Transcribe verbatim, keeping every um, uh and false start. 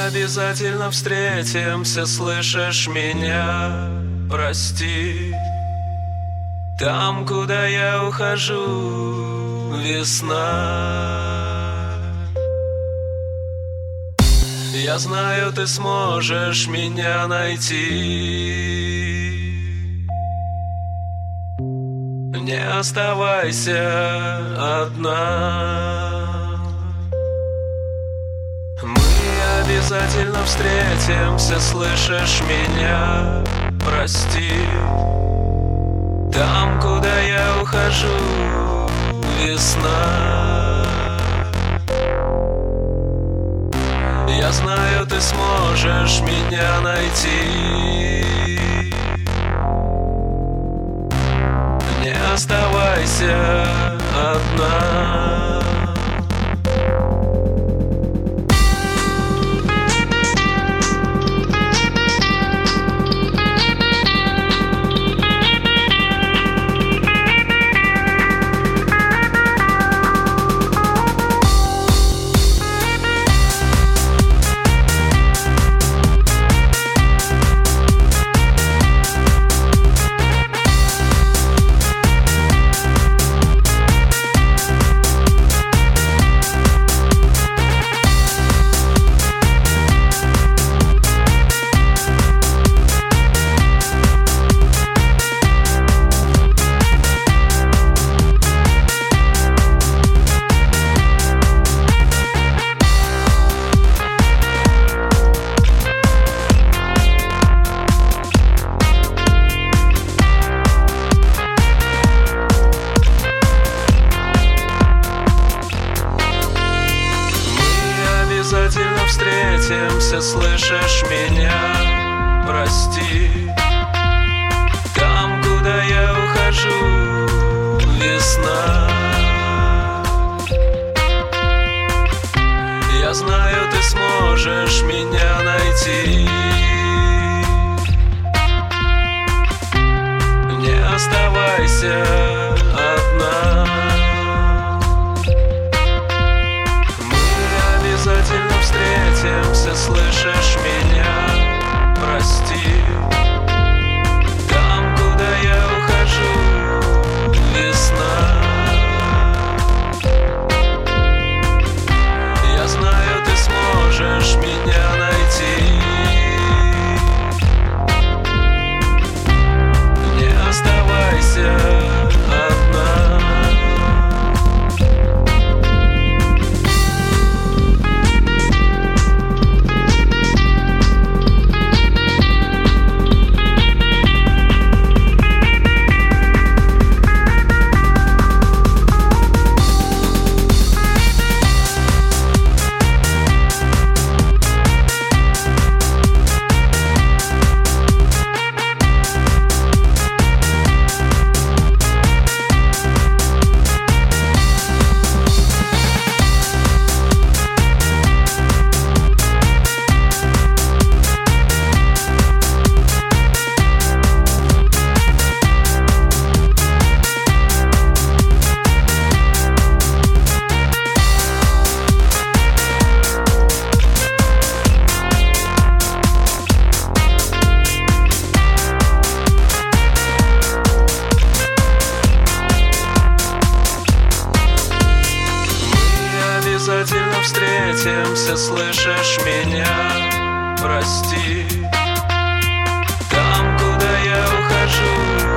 обязательно встретимся, слышишь меня? Прости. Там, куда я ухожу, весна. Я знаю, ты сможешь меня найти. Не оставайся одна. Мы обязательно встретимся, слышишь меня? Прости. Там, куда я ухожу, весна. Я знаю, ты сможешь меня найти. Не оставайся одна. Обязательно встретимся, слышишь меня? Прости. Там, куда я ухожу, весна. Я знаю, ты сможешь меня найти. Не оставайся одна. Обязательно встретимся, слышишь меня? Прости. Там, куда я ухожу, весна. Я знаю, ты сможешь меня найти. Не оставайся одна. Обязательно встретимся, слышишь меня? Прости. Там, куда я ухожу,